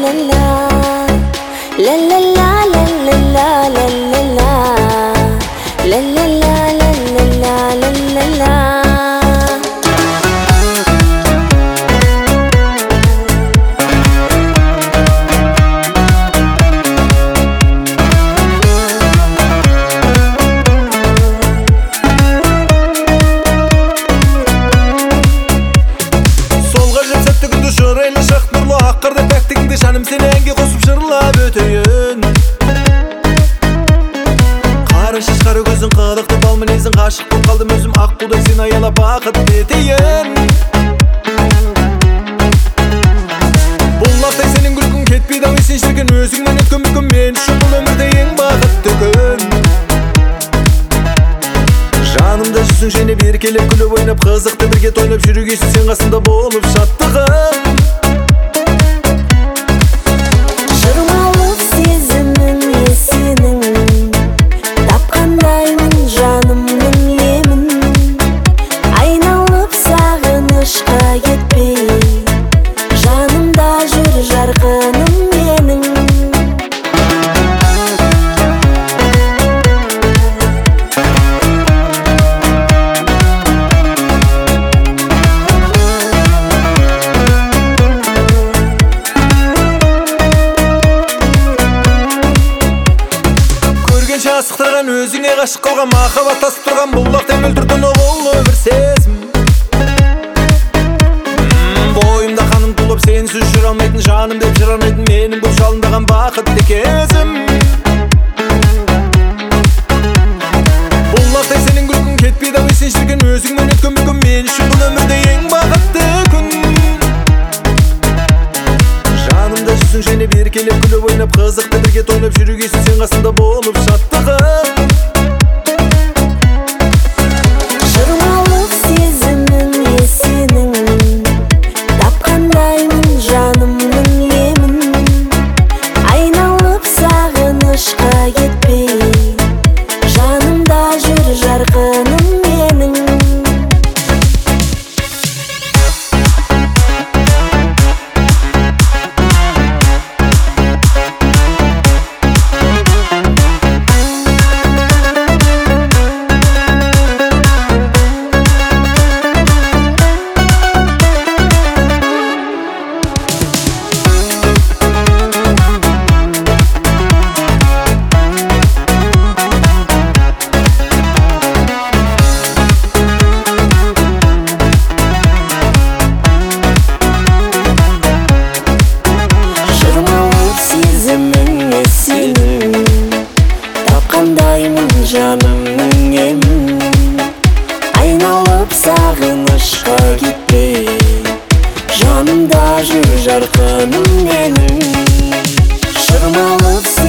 Жаным сені әнге қосып жырлап өтейін. Қара шаш қара көзің қылықты бал мінезің, ғашық болып қалдым өзім ақ қудай сені аялап бақыт етейін. Бұлақтай сенің күлкің кетпейді ау есен шіркін, өзіңмен өткен бүкін мен үшін бұл өмірде ең бақытты күн. Жанымда жүрсің және беркелеп күліп ойнап, қызықты бірге тойлап жүргейсің сен қасымда болып шаттығым. Асықтырған өзіңе ғашық қалған, махаббат тасып тұрған бұлақтай мөлдірді нұғыл өмір сезім. Бойымда қаным тұлып сенсіз жүре алмайтын, жаным деп жүре алмайтын менің бұл жалындаған бақытты кезім. Бұлақтай сенің күлкің кетпейді ау есен шіркін, өзіңмен өткен бүкін мен үшін бұл өмірде ең бақытты күн. Жанымда жүрсің және беркелеп күліп ойнап, қызықты бірге тойлап жүргейсің сен қасымда болып шаттығым. Шырмалып сезімім есенің, тапқандаймын жанымның емін. Айналып сағынышқа кетпей, жанымда жүр жарқыным менің. Жанымның емін, айналып сағынышқа кетпей, жанымда жүр жарқыным менің. Шырмалып